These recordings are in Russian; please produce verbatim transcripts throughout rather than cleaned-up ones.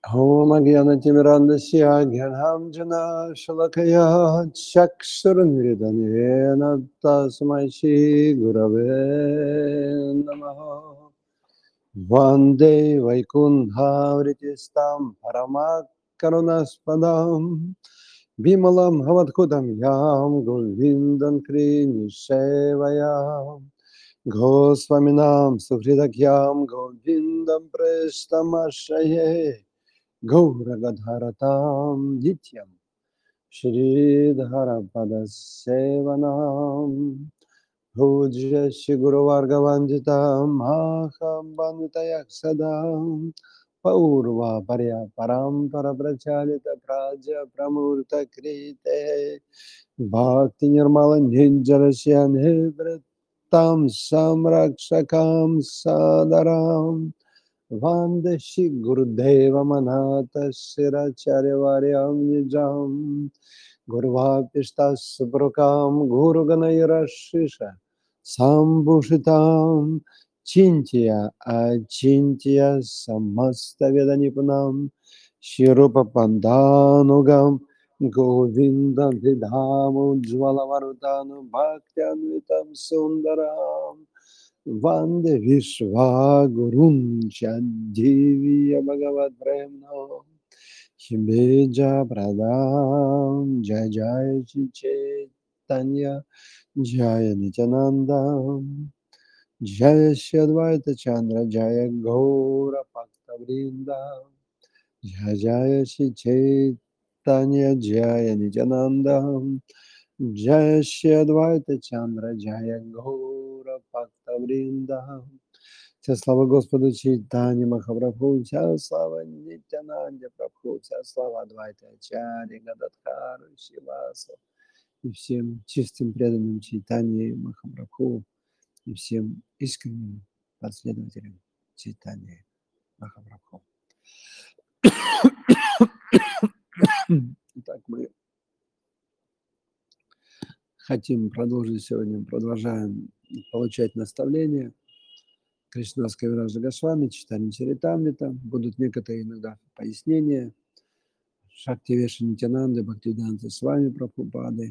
Om Agyanatimirandasya Gyanam Jana Shalakaya Chakshurunvidanena Tasmai Shri Gurave Namaha Vande Vaikuntha Vritistam Paramak Karunaspadam Bimalam Havadkudam Yam Govindan Kri Nishevayam Gosvaminam Sufridakyam Govindam Preshtamashaye Gauragadharatam Dityam Shridharapada Sevanam Puja Shiguru Vargavanditam Maham Banditayak Sadam Paurva Parya Parampara Prachalita Praja Pramurta Krite Bhakti Nirmala Ninjarasyan Hivritam Samrakshakam Sadaram Vandeshi Gurudeva Manata Siracharya Varyam Nijam Gurvapishta Subrukam Guru Ganayara Shisha Sambhushitam Chintya Achintya Samasta Vedanipunam Shirupa Pandanugam Govindam Vidham Ujvala Bhaktyamritam Sundaram Vande Vishwa Gurun Chadivya Bhagavad Brahma Shibeja Pradam Jai Jai Shri Chaitanya Jaya Nityananda Jaya Shri Advaita Chandra Jaya Gaura Bhakta Vrinda Jaya Jaya Shri Chaitanya Jaya Nityananda Jaya Shri Advaita Chandra Jaya Gaura Bhakta Vrinda. Вся слава Господу Чайтани Махапрабху, вся слава Нитянанде Прабху, вся слава Адвайта Ачарьи, Гададхару, Шивасу, и всем чистым преданным Чайтани Махапрабху, и всем искренним последователям Чайтани Махапрабху. Итак, мы хотим продолжить сегодня, продолжаем получать наставления Кришнас Кавиража Госвами, Чайтани Чаритамрита. Будут некоторые иногда пояснения Шактивеша Нитянанды, Бхактивиданты с вами Прабхупады.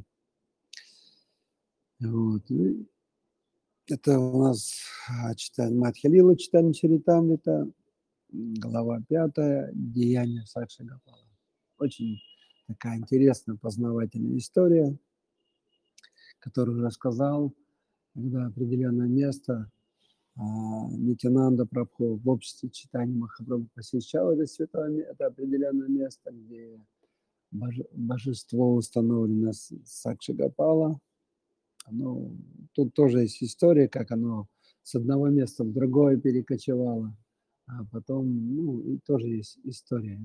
Вот. Ну, это у нас читание Мадхья Лила, читание Чаритамрита, глава пятая, деяния Сакши Гопала. Очень такая интересная, познавательная история, которую рассказал, когда определенное место Нитянанда Прабху в обществе читания Махапрабху посещал это святое, это определенное место, где боже, божество установлено Сакши Гопала. Ну, тут тоже есть история, как оно с одного места в другое перекочевало, а потом, ну, и тоже есть история.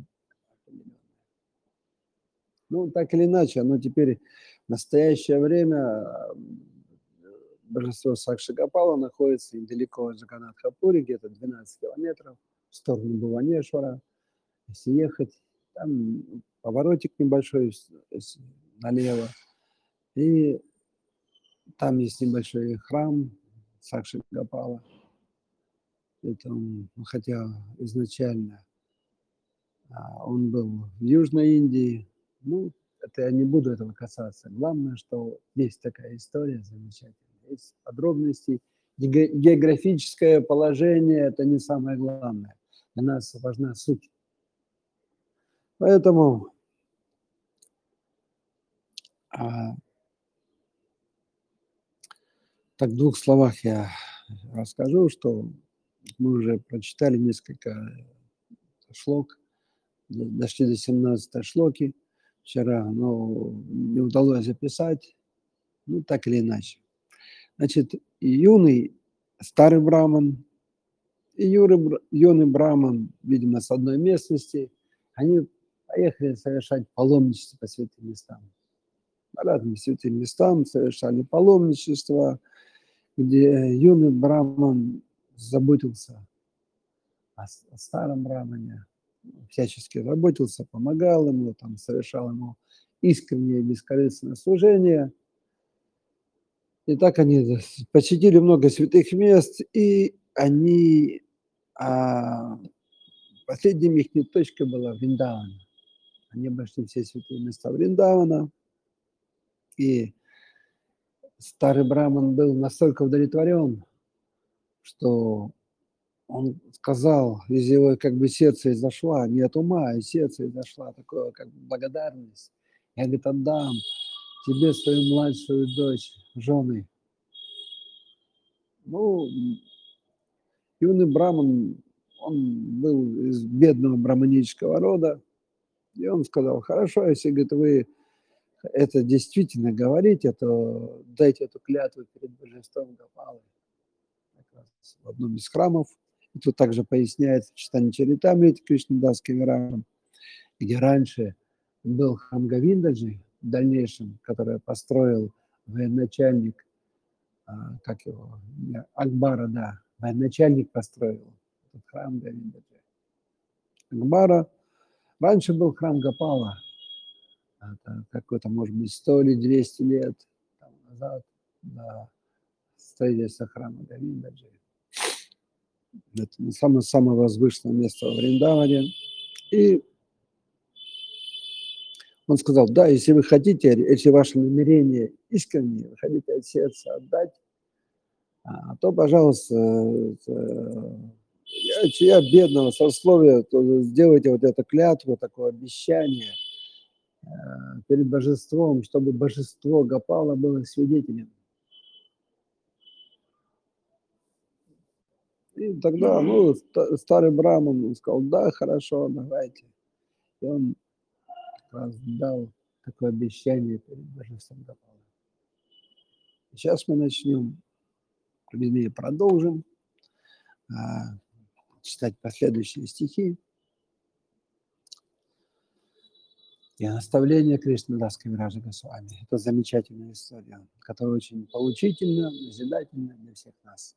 Ну, так или иначе, оно теперь в настоящее время божество Сакши Гопала находится недалеко от Джаганнатха-пури, где-то двенадцать километров в сторону Бхуванешвара. Если ехать, там поворотик небольшой налево, и там есть небольшой храм Сакши Гопала. Это он, хотя изначально а, он был в Южной Индии. Ну, это я не буду этого касаться. Главное, что есть такая история замечательная. Есть подробности. Географическое положение – это не самое главное. Для нас важна суть. Поэтому а, так в двух словах я расскажу, что мы уже прочитали несколько шлок, дошли до семнадцатой шлоки вчера, но не удалось записать, ну, так или иначе. Значит, юный старый браман и юры, юный браман, видимо, с одной местности, они поехали совершать паломничество по святым местам. По разным святым местам совершали паломничество, где юный браман заботился о, о старом брамане, всячески заботился, помогал ему, там, совершал ему искреннее бескорыстное служение. И так они посетили много святых мест, и они а, Последней их точкой была Вриндавана. Они обошли все святые места Вриндавана, и старый браман был настолько удовлетворен, что он сказал, из его как бы сердца изошла, не от ума, а из сердца изошла такое как бы благодарность. Я, говорит, отдам тебе свою младшую дочь, жены. Ну, юный браман, он был из бедного браманического рода, и он сказал, хорошо, если, говорит, вы это действительно говорите, то дайте эту клятву перед божеством Гопалы. В одном из храмов. И тут также поясняется в читании Чаритамрити Кришнадасским Виранам, где раньше был храм Говиндаджи, в дальнейшем, который построил военачальник, а, как его, Акбара, да, военачальник построил этот храм Говиндаджи. Акбара, раньше был храм Гопала, это какой-то, может быть, сто или двести лет там, назад, да, строительство храма Говиндаджи. Это самое, самое возвышенное место во Вриндаване. И он сказал, да, если вы хотите, если ваше намерение искреннее, вы хотите от сердца отдать, а, то, пожалуйста, я, я бедного сословия, то сделайте вот эту клятву, такое обещание перед божеством, чтобы божество Гопала было свидетелем. И тогда, ну, старый браман сказал, да, хорошо, давайте. И он дал такое обещание перед божеством Гопала. Сейчас мы начнем, вернее, продолжим а, читать последующие стихи. И наставление Кришнадаса Кавираджа Госвами. Это замечательная история, которая очень поучительна, назидательна для всех нас.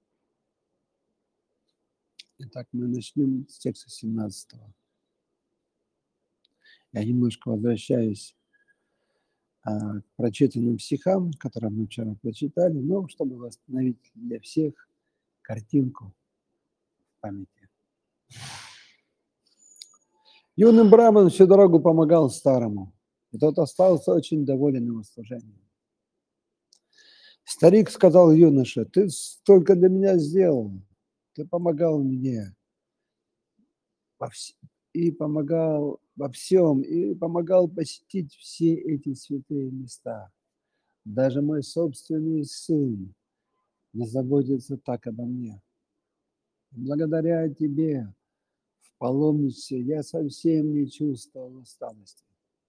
Итак, мы начнем с текста семнадцатого. Я немножко возвращаюсь а, к прочитанным стихам, которые мы вчера прочитали, но чтобы восстановить для всех картинку в памяти. Юный браман всю дорогу помогал старому, и тот остался очень доволен его служением. Старик сказал юноше, ты столько для меня сделал, ты помогал мне во вс... и помогал во всем, и помогал посетить все эти святые места. Даже мой собственный сын не заботится так обо мне. Благодаря тебе в паломничестве я совсем не чувствовал усталости.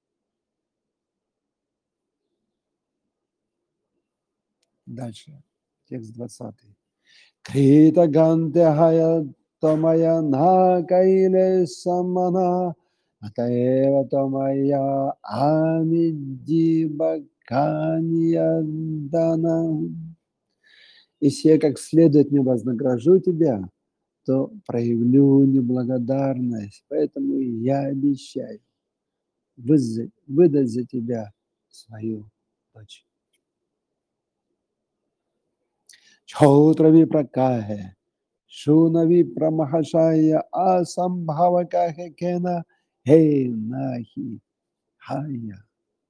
Дальше, текст двадцатый. Крита гандехая томая на каиле самана, атаева томая амиди бакания дана. Если я как следует не вознагражу тебя, то проявлю неблагодарность, поэтому я обещаю выдать, выдать за тебя свою дочь. Чхотрави пракахе, шунави прамахашая асамбхавакахе кена хей нахи хая.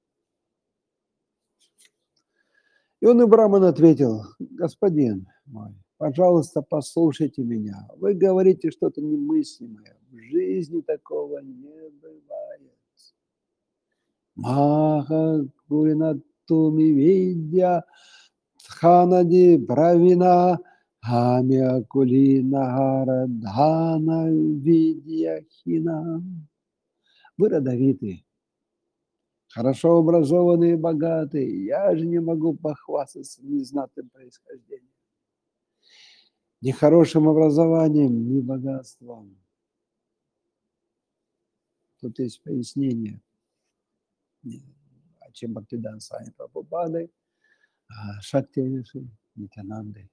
И он и Браман ответил, господин мой, пожалуйста, послушайте меня. Вы говорите что-то немыслимое. В жизни такого не бывает. Маха Гуринатуми Видя Тханади Бравина Хамя Кулина Дхана Видя Хина. Вы родовитые, хорошо образованные и богатые. Я же не могу похвастаться незнатным происхождением. Ни хорошим образованием, ни богатством. Тут есть пояснение. Чем Бхактидан Свами Прабхупады, Шакти Нитянанды.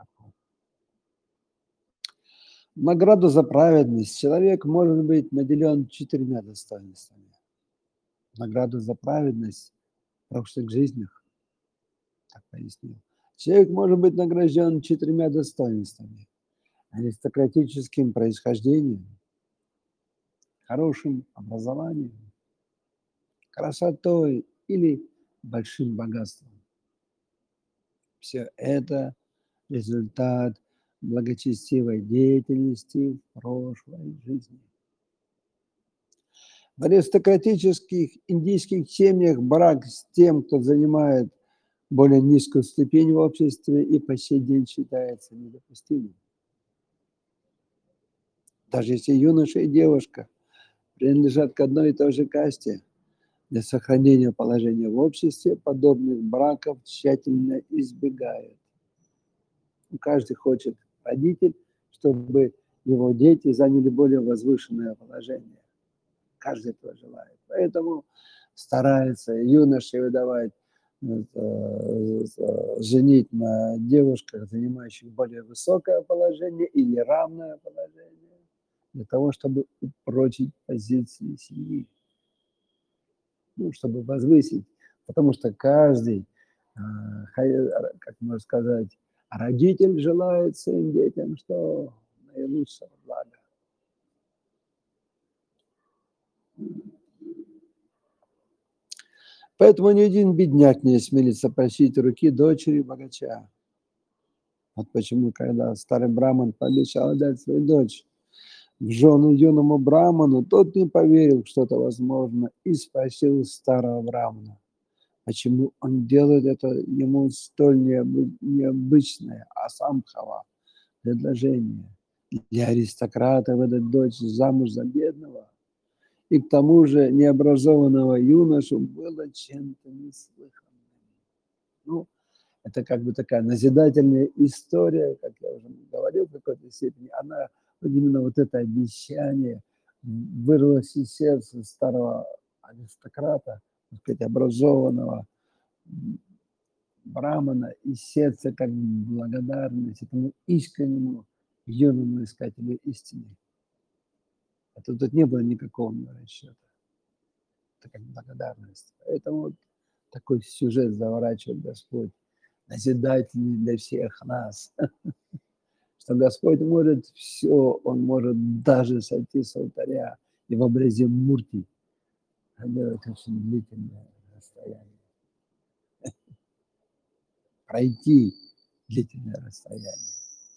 Награду за праведность человек может быть наделен четырьмя достоинствами. Награду за праведность в прошлых жизнях, так пояснил. Человек может быть награжден четырьмя достоинствами. Аристократическим происхождением, хорошим образованием, красотой или большим богатством. Все это результат благочестивой деятельности в прошлой жизни. В аристократических индийских семьях брак с тем, кто занимает более низкую ступень в обществе, и по сей день считается недопустимым. Даже если юноша и девушка принадлежат к одной и той же касте, для сохранения положения в обществе подобных браков тщательно избегают. Каждый хочет, родитель, чтобы его дети заняли более возвышенное положение. Каждый этого желает. Поэтому старается юноши выдавать, это, женить на девушках, занимающих более высокое положение или равное положение, для того, чтобы упрочить позиции семьи. Ну, чтобы возвысить. Потому что каждый, как можно сказать, родитель желает своим детям, что наилучшего блага. Поэтому ни один бедняк не осмелится просить руки дочери богача. Вот почему, когда старый браман пообещал дать свою дочь в жены юному браману, тот не поверил, что это возможно, и спросил старого брамана, почему он делает это ему столь необычное, асамбхава предложение для аристократа выдать дочь замуж за бедного и к тому же необразованного юношу было чем-то неслыханным. Ну, это как бы такая назидательная история, как я уже говорил в какой-то степени, она, именно вот это обещание вырвалось из сердца старого аристократа, так сказать, образованного брамана, из сердца как благодарность этому искреннему юному искателю истины. А тут, тут не было никакого расчета. Это как благодарность. Поэтому вот такой сюжет заворачивает Господь, назидательный для всех нас. Что Господь может все, Он может даже сойти с алтаря и в образе мурти делать очень длительное расстояние. Пройти длительное расстояние.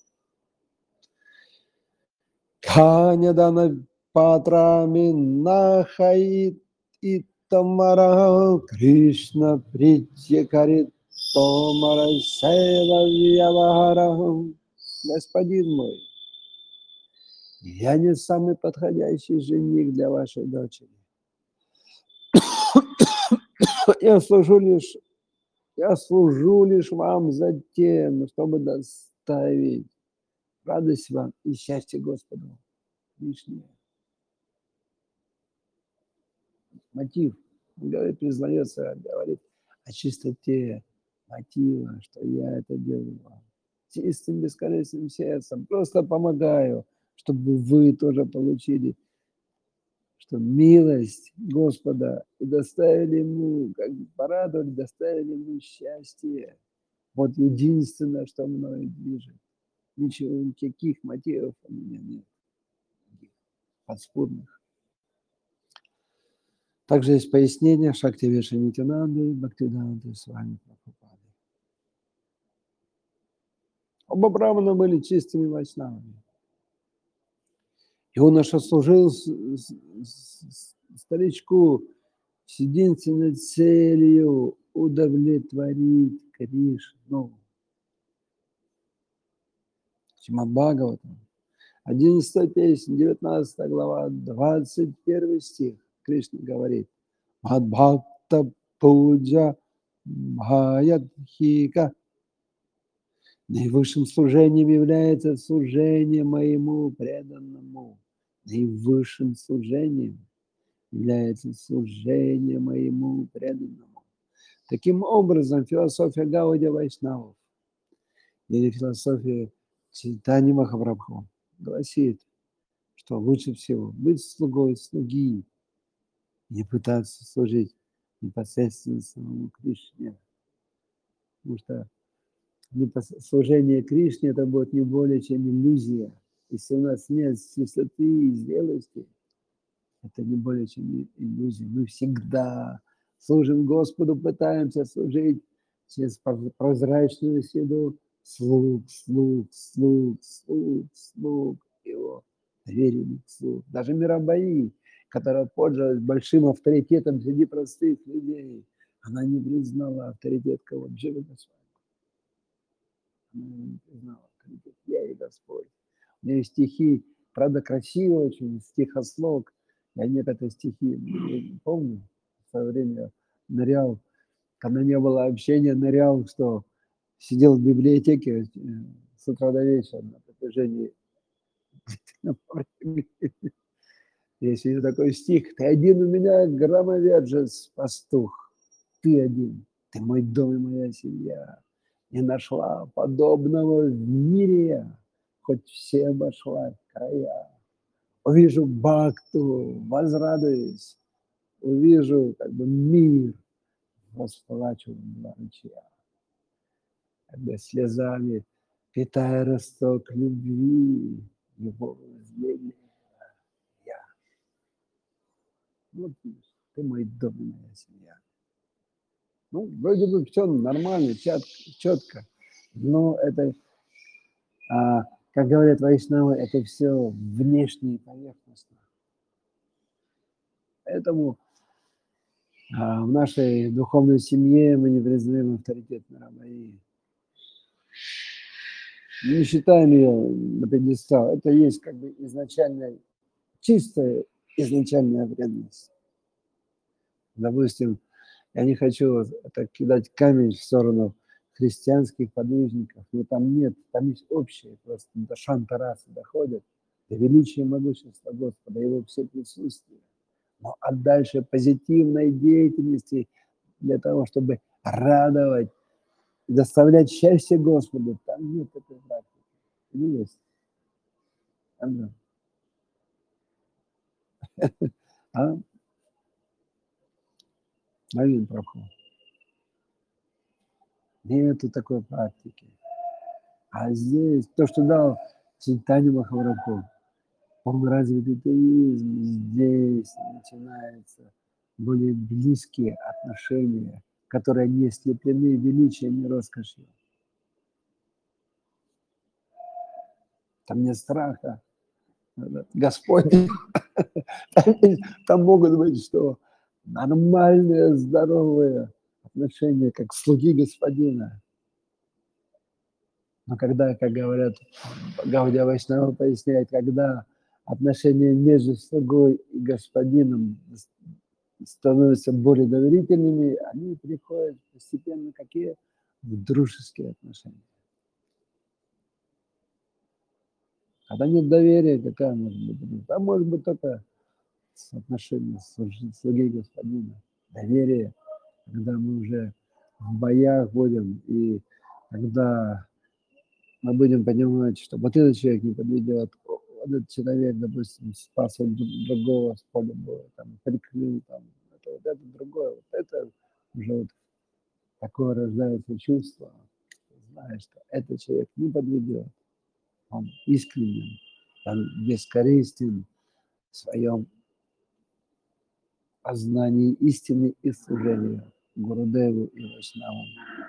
Канядана патрами нахаит и тамара Кришна притьякарит томара сейва вьявахарахам. Господин мой, я не самый подходящий жених для вашей дочери. Я служу лишь, я служу лишь вам за тем, чтобы доставить радость вам и счастье Господу. Лишнее. Мотив. Он говорит, признается, говорит о чистоте мотива, что я это делаю вам. Чистым, бескорыстным сердцем. Просто помогаю, чтобы вы тоже получили, что милость Господа и доставили ему, как бы порадовали, доставили ему счастье. Вот единственное, что мною движет. Ничего, никаких мотивов у меня нет. Подспудных. Также есть пояснение Шактивеша Нитянанды и Бхактивиданты с вами Прабхупады. Оба брамана были чистыми вайшнавами. Юноша служил с, с, с, старичку с единственной целью удовлетворить Кришну. Шримад Бхагаватам, одиннадцатая песня, девятнадцатая глава, двадцать первый стих. Кришна говорит: Мадбхакта пуджа бхаядхика. Наивысшим служением является служение моему преданному. Наивысшим служением является служение моему преданному. Таким образом, философия Гаудия Вайшнавов или философия Чайтаньи Махапрабху гласит, что лучше всего быть слугой слуги, не пытаться служить непосредственно самому Кришне. Потому что служение Кришне это будет не более чем иллюзия. Если у нас нет чистоты и зрелости, Это не более чем иллюзия. Мы всегда служим Господу, пытаемся служить через прозрачную седу слуг, слуг, слуг, слуг, слуг Его, доверенных слуг. Даже Мирабаи, которая пользовалась большим авторитетом среди простых людей, она не признала авторитет кого? Джива Госвами. Она не признала авторитет. Я и Господь. У нее стихи, правда, красивые очень, стихослог. Я некоторые стихи не помню. В свое время нырял, когда не было общения, нырял, что сидел в библиотеке с утра до вечера на протяжении. Есть такой стих: «Ты один у меня, громовержец, пастух, ты один, ты мой дом и моя семья. Не нашла подобного в мире я, хоть все обошла края. Увижу бхакту, возрадуюсь, увижу как бы мир, расплачу два ручья, как бы слезами питая росток любви, его возлюбленный я. Вот ты мой дом и моя семья». Ну, вроде бы все нормально, четко, но это, а, как говорят вайшнавы, это все внешне и поверхностно. Поэтому а, в нашей духовной семье мы не признаем авторитет Мирабаи. Не считаем ее на пьедестал. Это есть как бы изначальная, чистая изначальная вредность. Допустим, я не хочу это кидать камень в сторону христианских подвижников, но там нет, там есть общее, просто до шантарасы доходят, до величия и могущества Господа, Его все присутствие. Но а дальше позитивной деятельности для того, чтобы радовать, доставлять счастье Господу, там нет такой практики. Или есть? Андра. А? Навин Прабху. Нету такой практики. А здесь то, что дал Чайтанья Махапрабху, полноразвитый теизм, здесь начинаются более близкие отношения, которые не слеплены величием и роскошью. Там нет страха. Господь, там, там могут быть что? Нормальные, здоровые отношения, как слуги господина. Но когда, как говорят, Гаудия Вайшнава поясняет, когда отношения между слугой и господином становятся более доверительными, они приходят постепенно какие? В дружеские отношения. Когда нет доверия, какая может быть дружба? Там может быть только отношения слуги и господина. Доверие, когда мы уже в боях будем, и когда мы будем понимать, что вот этот человек не подведет, вот этот человек, допустим, спас другого с поля боя, там, прикрыл, там, это, вот это другое, вот это уже вот такое рождается чувство, знаешь, что этот человек не подведет, он искренен, он бескорыстен в своем познании истины и служении Гурудеву и Вайшнавам.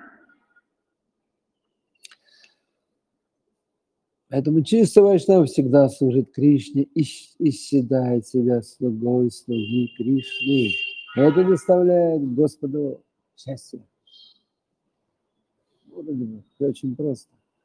Поэтому чистый вайшнав всегда служит Кришне и считает себя слугой слуги Кришны. Это доставляет Господу счастье. Вроде бы все очень просто.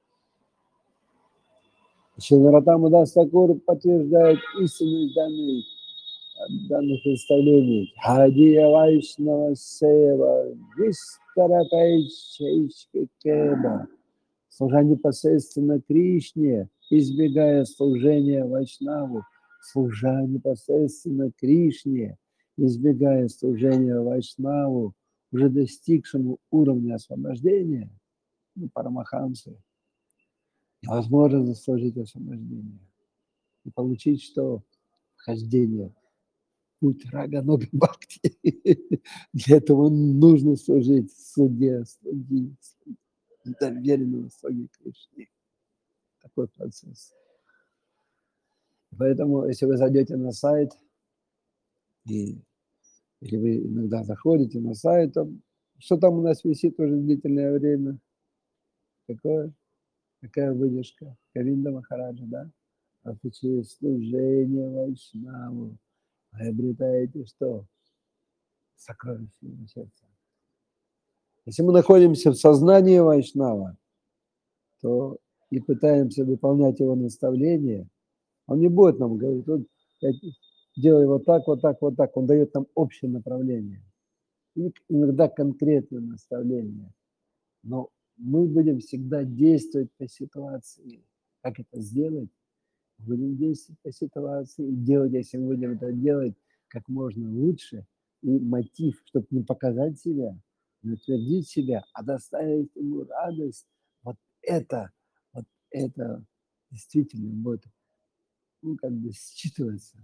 Шри-Нароттама Дас Такур подтверждает истинность данной, данных представлений. Хадия Вайшнава Сева Вистарапайчайчка Кеба. Служа непосредственно Кришне, избегая служения Вайшнаву, служа непосредственно Кришне, избегая служения Вайшнаву, уже достигшему уровня освобождения, ну, парамахамсы, невозможно заслужить освобождение и получить что? Вхождение, путь Раганога Бхакти. Для этого нужно служить слуге, слуги, доверенному слуге Кришне. Такой процесс. Поэтому, если вы зайдете на сайт И или вы иногда заходите на сайт, там, что там у нас висит уже длительное время? Какое? Какая выдержка? Говинда Махараджа, да? Отвечаю, служение Вайшнаву. Вы обретаете что? Сокровище его сердца. Если мы находимся в сознании Вайшнава, то и пытаемся выполнять его наставления, он не будет нам говорить, вот, делай вот так, вот так, вот так. Он дает нам общее направление. И иногда конкретное наставление. Но мы будем всегда действовать по ситуации. Как это сделать? Будем действовать по ситуации и делать, если мы будем это делать как можно лучше, и мотив, чтобы не показать себя, не утвердить себя, а доставить ему радость, вот это, вот это действительно будет, ну, как бы считываться.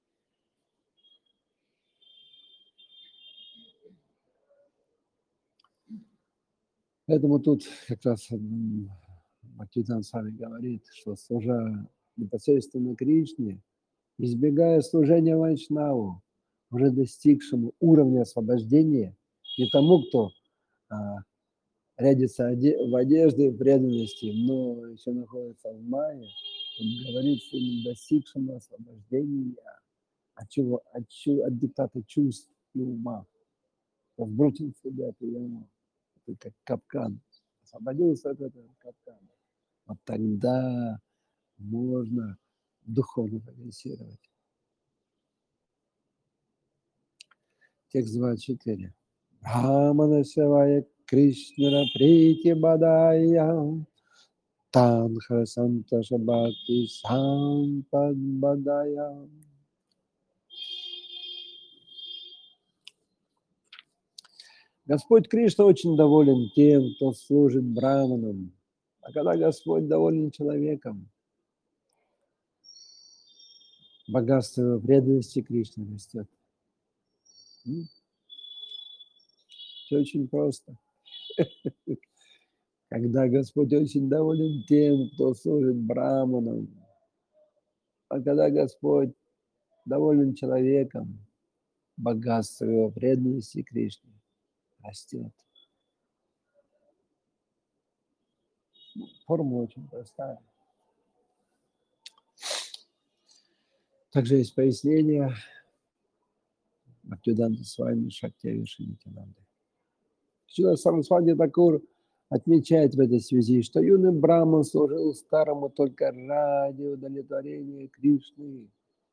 Поэтому тут как раз Бхактивинода Свами говорит, что служа непосредственно Кришне, избегая служения Вайшнаву, уже достигшему уровня освобождения, не тому, кто а, рядится в одежде, в преданности, но еще находится в майе, тут говорится, именно достигшему освобождения от чего? От, чу, от диктата чувств и ума. Сбросил себя от ее ума. Это как капкан. Освободился от этого капкана. Вот тогда можно духовно прогрессировать. Текст двадцать четыре. Брамана Севая Кришнара Прити Бадая Танха Санташа Бхакти Сампад Бадая. Господь Кришна очень доволен тем, кто служит браманам. А когда Господь доволен человеком, богатство его преданности Кришне растет. Все очень просто. Когда Господь очень доволен тем, кто служит браманам, а когда Господь доволен человеком, богатство его преданности Кришне растет. Формула очень простая. Также есть пояснение Бхактивинода Свами Шактивиши Нитянанды. Шрила Сарасвати Такур отмечает в этой связи, что юный Брахман служил старому только ради удовлетворения Кришны.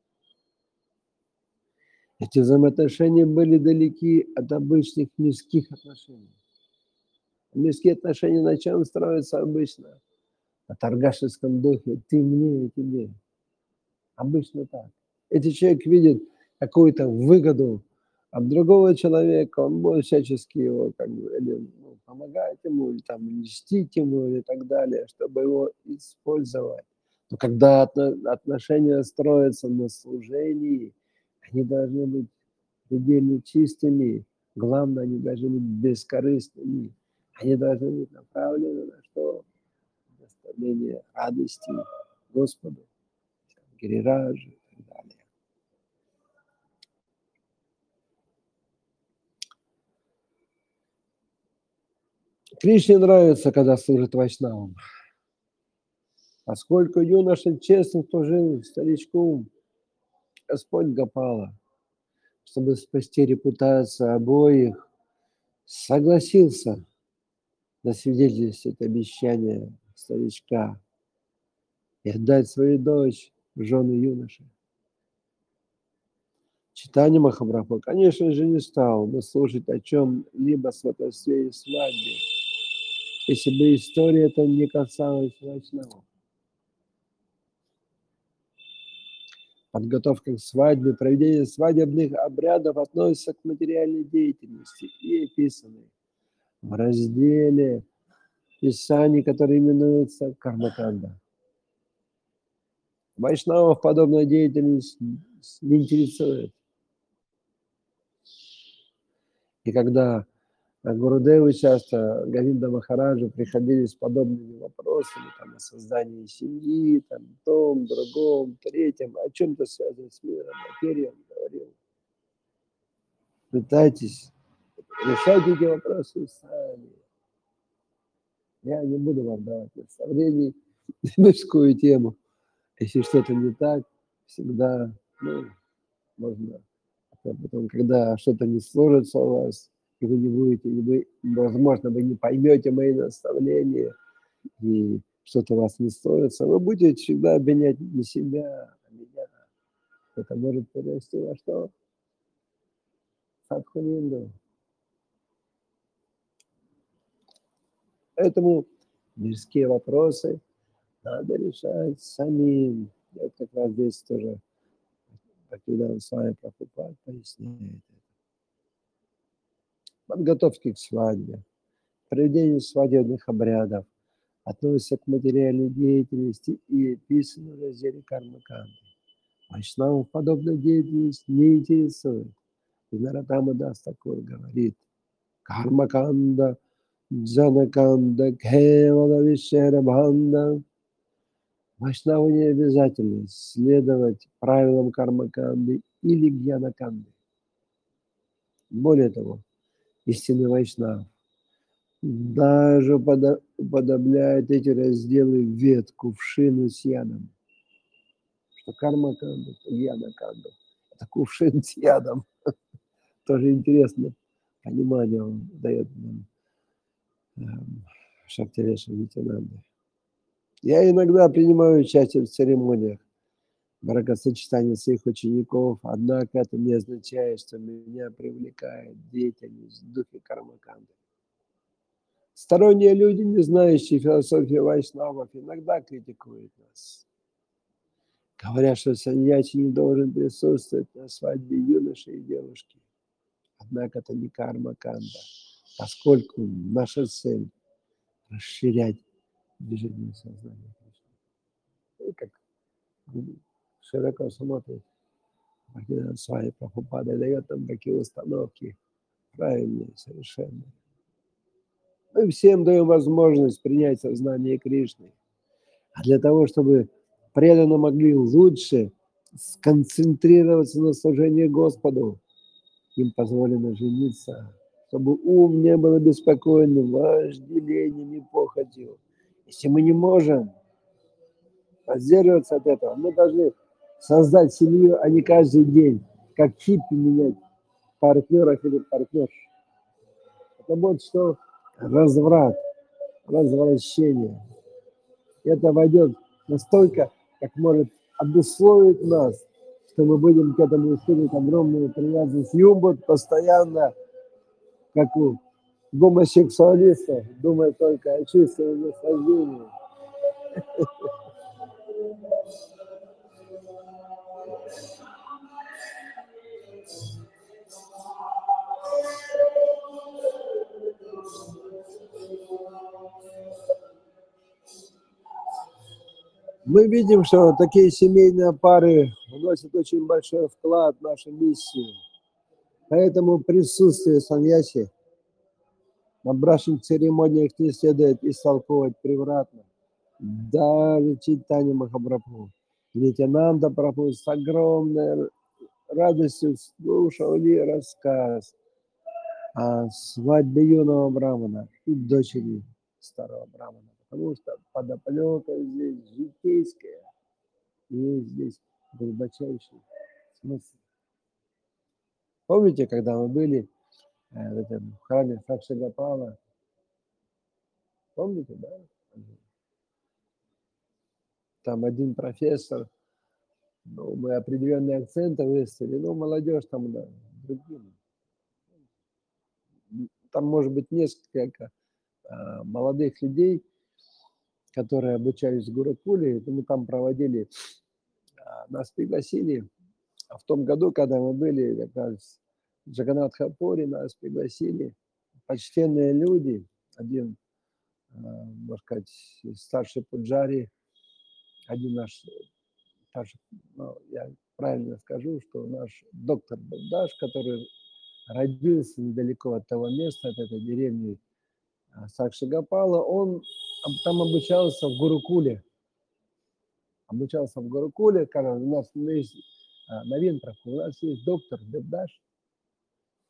Эти взаимоотношения были далеки от обычных мирских отношений. Мирские отношения на чем строятся обычно? На торгашеском духе. Ты мне, я тебе. Обычно так. Если человек видит какую-то выгоду от другого человека, он будет всячески его как бы, или, ну, помогать ему, или там льстить ему, и так далее, чтобы его использовать. Но когда отношения строятся на служении, они должны быть предельно чистыми. Главное, они должны быть бескорыстными. Они должны быть направлены на что? Доставление радости Господу, гирираджи и так далее. Кришне нравится, когда служит вайшнавам. Поскольку юноша честно служил старичку, Господь Гопала, чтобы спасти репутацию обоих, согласился засвидетельствовать обещание старичка и отдать свою дочь в жены юноши. Читание Махапрабху, конечно же, не стал бы слушать о чем-либо сватовстве и свадьбе, если бы история эта не касалась вайшнавов. Подготовка к свадьбе, проведение свадебных обрядов относится к материальной деятельности и описаны в разделе Писаний, который именуется Кармаканда. Вайшнавов подобная деятельность не интересует. И когда Гурудеву часто, Говинда Махараджу приходили с подобными вопросами там, о создании семьи, там, том, другом, третьем, о чем-то связанном с миром, материей, он говорил: Пытайтесь решать эти вопросы сами. Я не буду вам давать наставлений на мирскую тему. Если что-то не так, всегда, ну, можно, а потом, когда что-то не сложится у вас, и вы не будете, и вы, возможно, вы не поймете мои наставления, и что-то у вас не сложится, вы будете всегда обвинять не себя, а меня. Это может привести во что? Садхунинду. Поэтому мирские вопросы надо решать самим. И вот как раз здесь тоже Бхактивинода Свами Прабхупад поясняет. Подготовки к свадьбе, проведение свадебных обрядов относятся к материальной деятельности и описаны в разделе Карма-канды. Вайшнавов подобная деятельность не интересует. И Нароттама Дас Такур говорит: Карма-канда, Джана-канда, Кевала Вишера-бханда. Вайшнаву не обязательно следовать правилам карма-канды или гьяна-канды. Более того, истинный вайшнав даже уподобляет эти разделы в вет, кувшину с ядом. Что карма-канда, что гьяна-канда. Это кувшин с ядом. Тоже интересно. Понимание он дает нам эм, Шактивеша Нитянанды. Я иногда принимаю участие в церемониях бракосочетания своих учеников, однако это не означает, что меня привлекает деятельность в духе карма-канды. Сторонние люди, не знающие философии вайшнавов, иногда критикуют нас. Говорят, что саньяси не должен присутствовать на свадьбе юноши и девушки. Однако это не карма-канда, поскольку наша цель – расширять движение сознания. И как широко смотрит Бхактивинода Свами Прабхупада, дает нам такие установки правильные, совершенные. Мы всем даем возможность принять сознание Кришны. А для того, чтобы преданные могли лучше сконцентрироваться на служении Господу, им позволено жениться, чтобы ум не был беспокоен вожделением и похотью. Если мы не можем воздерживаться от этого, мы должны создать семью, а не каждый день, как хиппи, менять партнеров или партнерш. Это будет что? Разврат, развращение. Это войдет настолько, как может обусловить нас, что мы будем к этому испытывать огромную привязанность. И ум будет постоянно, как у гомосексуалистов, думая только о чувственном наслаждении. Мы видим, что такие семейные пары вносят очень большой вклад в нашу миссию. Поэтому присутствие саньяси на брачных церемониях не следует истолковывать превратно. Даже читание Махапрабху. Нитянанда Прабху с огромной радостью слушали рассказ о свадьбе юного брамана и дочери старого брамана. Потому что подоплека здесь житейская, и есть здесь глубочайший смысл. Помните, когда мы были э, в этом храме Сакши-Гопала? Помните, да? Там один профессор, ну, мы определенные акценты выставили, ну, молодежь там, да, другим. Там может быть несколько а, молодых людей, которые обучались в Гурукуле, мы там проводили, а, нас пригласили, а в том году, когда мы были, как раз в Джаганнатха-пури, нас пригласили почтенные люди, один, а, можно сказать, старший пуджари, один наш старший, ну, я правильно скажу, что наш доктор Бендаш, который родился недалеко от того места, от этой деревни Сакши-Гопала, он там обучался в Гурукуле. Обучался в Гурукуле, когда у нас есть новинка, у нас есть доктор Бендаш,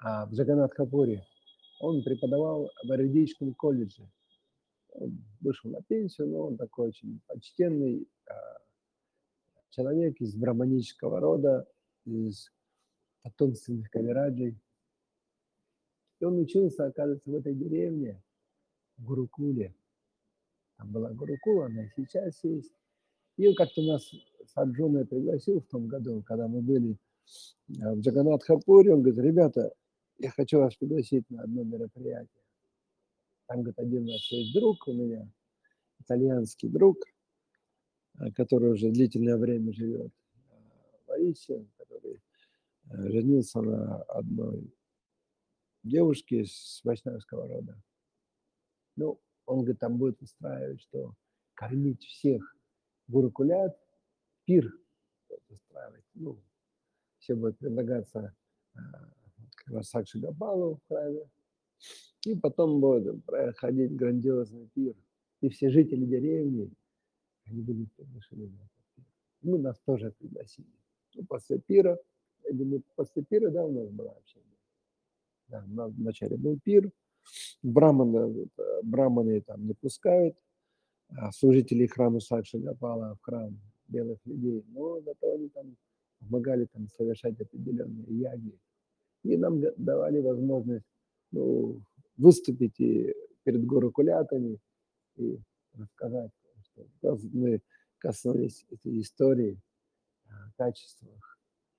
а, в Джаганнатхапуре. Он преподавал в Айурведическом колледже. Он вышел на пенсию, но он такой очень почтенный а, человек из браманического рода, из потомственных кавираджей. И он учился, оказывается, в этой деревне, в Гурукуле. Там была Гурукула, она и сейчас есть. И он как-то нас с Арджуной пригласил в том году, когда мы были в Джаганнатхапуре. Он говорит: ребята, я хочу вас пригласить на одно мероприятие. Там, говорит, один у нас есть друг у меня, итальянский друг, который уже длительное время живет в Аисе, который женился на одной девушке с вайшнавского рода. Ну, он, говорит, там будет устраивать, что кормить всех гурукулят, пир устраивать. Ну, все будет предлагаться как раз Сакши Гопалу в храме. И потом будет проходить грандиозный пир. И все жители деревни, они были приглашены на этот пир. Ну, нас тоже пригласили. Ну, после пира, или мы после пира, да, у нас было общение. Да, у нас вначале был пир. Браманы, браманы там не пускают, а служители храма Сакши Гопала в храм белых людей, но зато они там помогали там совершать определенные яги. И нам давали возможность, ну, выступить и перед гурукулятами и рассказать, что мы коснулись этой истории, качествах,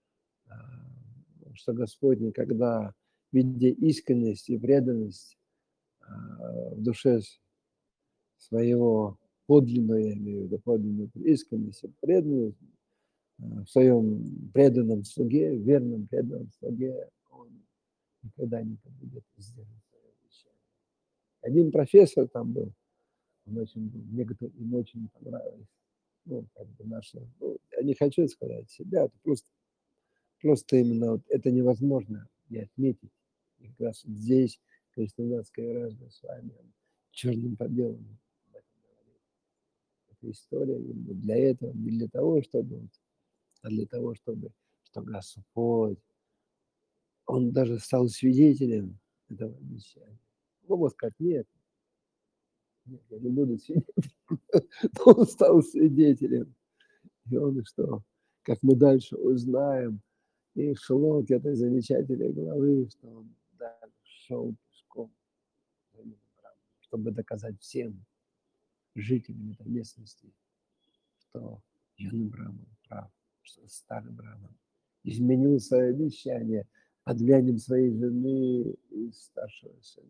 что Господь никогда, видя искренность и преданность в душе своего подлинного, я имею в виду подлинную искренность и преданность в своем преданном слуге, верном преданном слуге, он никогда не подведет сделать свое обещание. Один профессор там был, он очень был, мне ему очень понравилось. Ну, как бы наша, ну, я не хочу сказать себя, это просто, просто именно вот это невозможно не отметить. И как раз вот здесь Кришнадасская Радха с вами черным по белому об этом говорит. Это история именно для этого, не для того, чтобы, а для того, чтобы, что Господь, он даже стал свидетелем этого обещания. Он мог сказать: нет, нет, я не буду свидетелем. Но он стал свидетелем. И он что, как мы дальше узнаем, и шлок этой замечательной главы, что он даже шел пешком, чтобы доказать всем жителям этой местности, что юный Браман прав, что старый Браман изменил свое обещание под влиянием своей жены и старшего сына.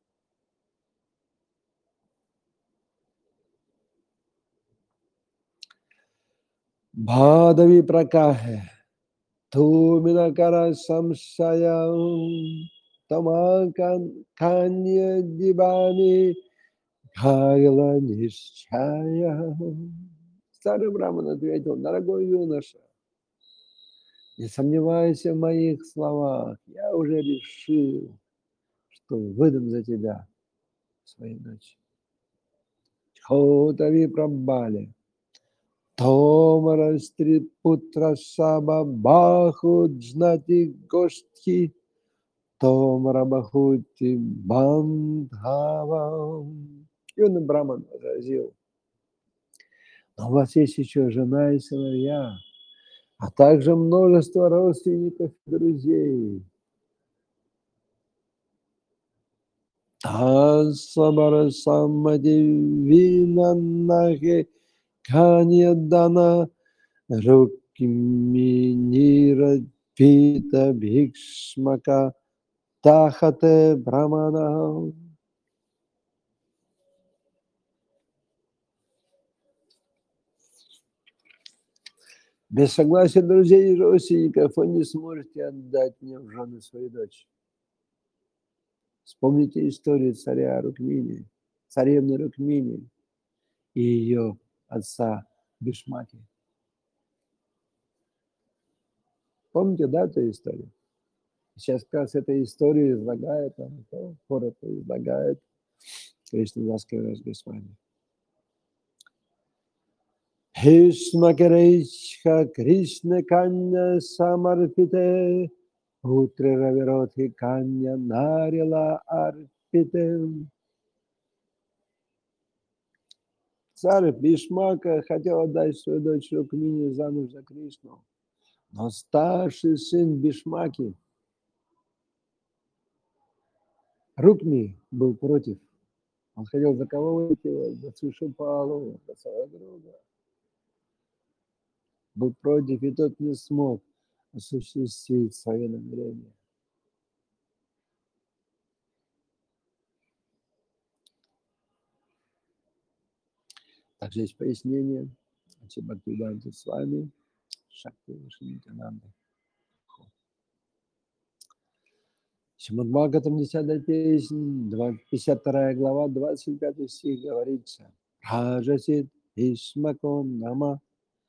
Бхадави пракахе, туминакара самшаям, тамакан канья дибами, Хайла нищая. Старый Браман ответил: дорогой юноша, не сомневайся в моих словах, я уже решил, что выдам за тебя свою дочь. Хотави праббали, томарастри путра саба баху джнати гоштхи, томарабахути бандхавам. Юный Браман возразил: но у вас есть еще жена и сыновья, а также множество родственников и друзей. Тасабарасамадивинанахе каньядана рукиминира пита бхикшмака тахате брамана. Без согласия друзей и родственников вы не сможете отдать мне в жены свою дочь. Вспомните историю царя Рукмини, царевны Рукмини и ее отца Бишмаки. Помните, да, эту историю? Сейчас как раз эту историю излагает, коротко излагает Кришнадасская Радха с вами. Бхишмакарейчха Кришна Канья Самарпите Утре равероти канья нарила арпитым. Царь Бишмака хотел отдать свою дочь Рукмини замуж за Кришну, но старший сын Бишмаки, Рукми, был против. Он хотел за кого выйти? За Шишупалу, за своего друга. Был против, и тот не смог осуществить свое намерение. Также есть пояснение. Бхактивиданта с вами. Шакти Вишнитянанда. Шримад Бхагаватам, десятая песнь, пятьдесят вторая глава, двадцать пятый стих говорится. Раджасит Ишмакон Нама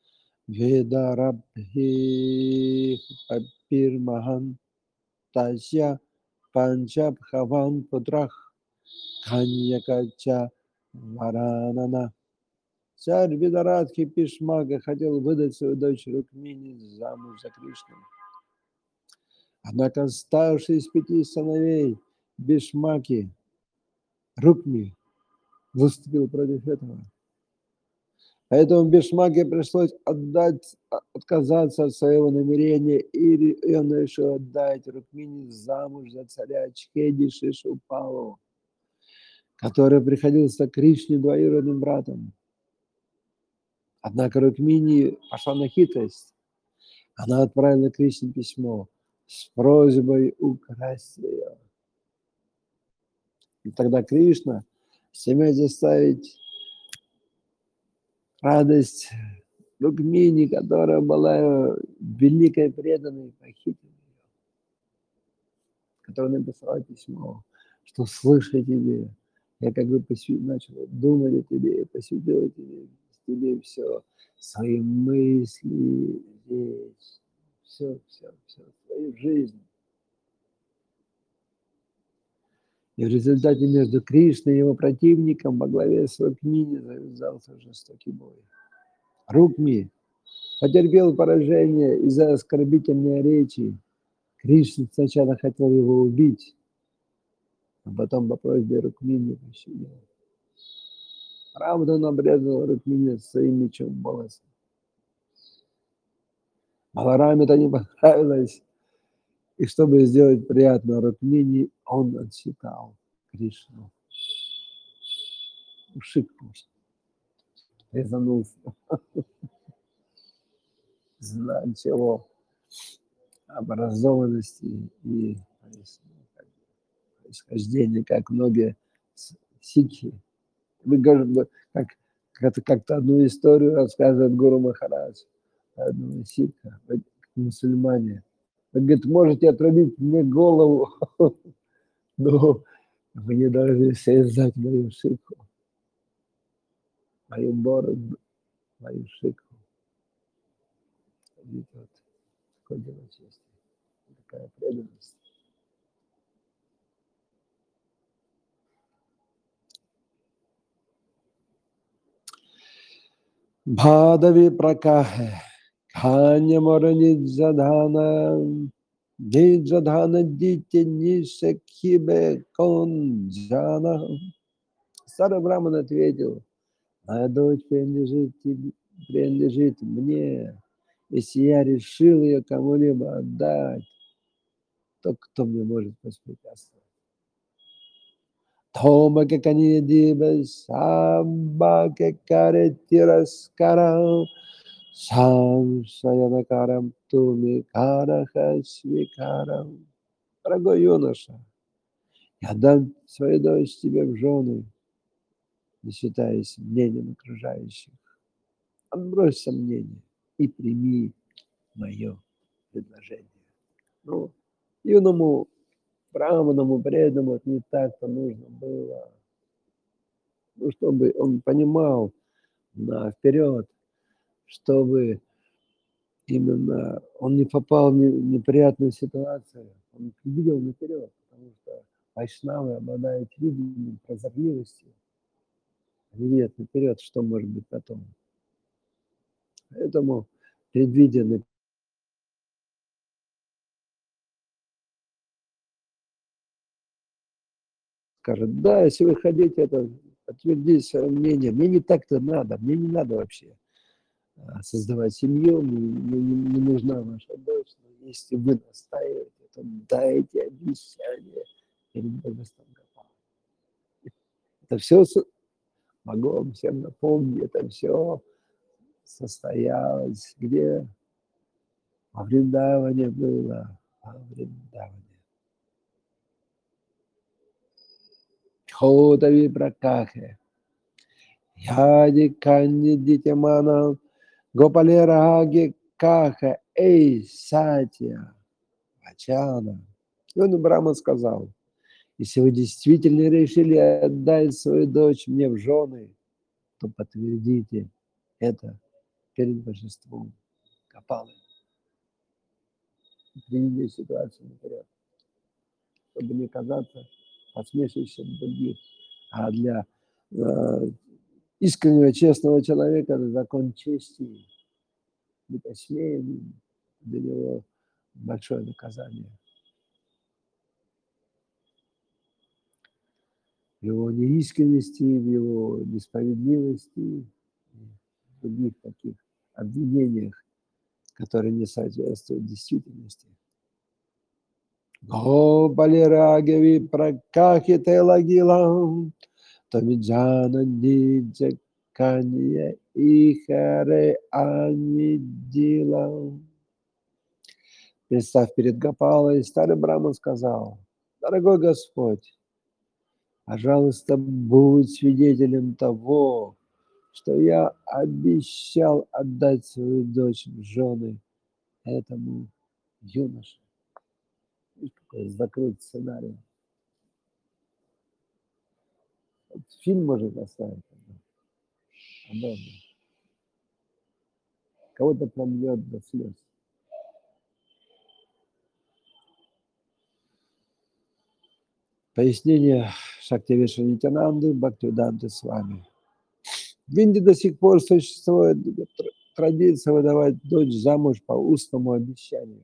Ведарабхи Папирмахан Тасья Панчабхаван Путрах Каньякача Варанана. Царь Видарадхи Пишмага хотел выдать свою дочь Рукмини замуж за Кришну. Однако старший из пяти сыновей Бишмаки, Рукми, выступил против этого. Поэтому Бишмаке пришлось отдать, отказаться от своего намерения, и он решил отдать Рукмини замуж за царя Чхеди Шишупалу, который приходился Кришне двоюродным братом. Однако Рукмини пошла на хитрость. Она отправила Кришне письмо с просьбой украсть ее. И тогда Кришна, стремясь заставить радость Рукмини, которая была великой преданной, похитил ее, которая написала письмо, что слыша тебе, я как бы посвя... начал думать о тебе, посвятила тебе, тебе все, свои мысли, речь, все, все, все, свою жизнь. И в результате между Кришной и его противником во главе с Рукмини завязался жестокий бой. Рукми потерпел поражение из-за оскорбительной речи. Кришна сначала хотел его убить, а потом по просьбе Рукмини пощадил. Правда, он обрезал Рукмини своим мечом волосы. Балараме это не понравилось. И чтобы сделать приятно Рукмини, он отсекал Кришну. Ушибся. Резанулся. Знать его образованности и происхождения, как многие сикхи. Вы как, как-то, как-то одну историю рассказывает Гуру Махарадж, одного сикха, мусульмане. Он говорит, можете отрубить мне голову, но вы не должны срезать мою шику, мою бороду, мою шику. Видите, вот такое дело чести, такая преданность. Бхадави пракахе, Ханьямора Ниджадхана, Ниджадхана Дити Нишакхибе Конджана. Старый Браман ответил, моя дочь принадлежит, принадлежит мне. Если я решил ее кому-либо отдать, то кто мне может воспрепятствовать? Тома каканидиба саба какаретираскара. Сам Саянакарам Туми Караха Свикарам. Дорогой юноша, я дам свою дочь тебе в жены, не считаясь мнением окружающих. Отбрось сомнения и прими мое предложение. Ну, юному браманому преданному это не так-то нужно было. Ну, чтобы он понимал наперед, чтобы именно он не попал в неприятную ситуацию, он видел наперед, потому что вайшнавы обладают видением, прозорливостью, они видят наперед, что может быть потом. Поэтому предвидя скажет: да, если вы хотите это, подтвердить свое мнение, мне не так-то надо, мне не надо вообще а, создавать семью, мне, мне не, не нужна ваша дочь, но если вы настаиваете, то дайте обещание перед божеством Гопала. Это все, могу вам всем напомнить, это все состоялось где? Во Вриндаване было, во Вриндаване. Ходави Пракахе, Яди Канди Дитямана, Гопалераги Каха, Эй, Сатья, Ачана. И он Брахма сказал: если вы действительно решили отдать свою дочь мне в жены, то подтвердите это перед божеством Капалы. Приведи ситуацию наперед, чтобы не казаться посмешищем других. А для э, искреннего, честного человека это закон чести. Быть осмеянным для него большое наказание. В его неискренности, в его несправедливости, в других таких обвинениях, которые не соответствуют действительности. Гопалирагеви пракахите лагилам, тамиджана ниджаканья ихаре анидилам. Представ перед Гопалой, старый Брахман сказал: дорогой Господь, пожалуйста, будь свидетелем того, что я обещал отдать свою дочь в жены этому юноше. Видишь, какой закрытый сценарий. Вот фильм можно поставить об этом. Кого-то промьет до слез. Пояснение Шактивишвара Нитянанды, Бхактивиданты Свами. В Индии до сих пор существует традиция выдавать дочь замуж по устному обещанию.